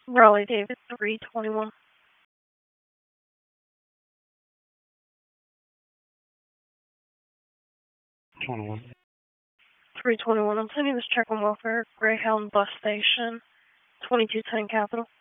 Raleigh David 321. 21. 321. I'm sending this check on welfare, Greyhound Bus Station, 2210 Capital.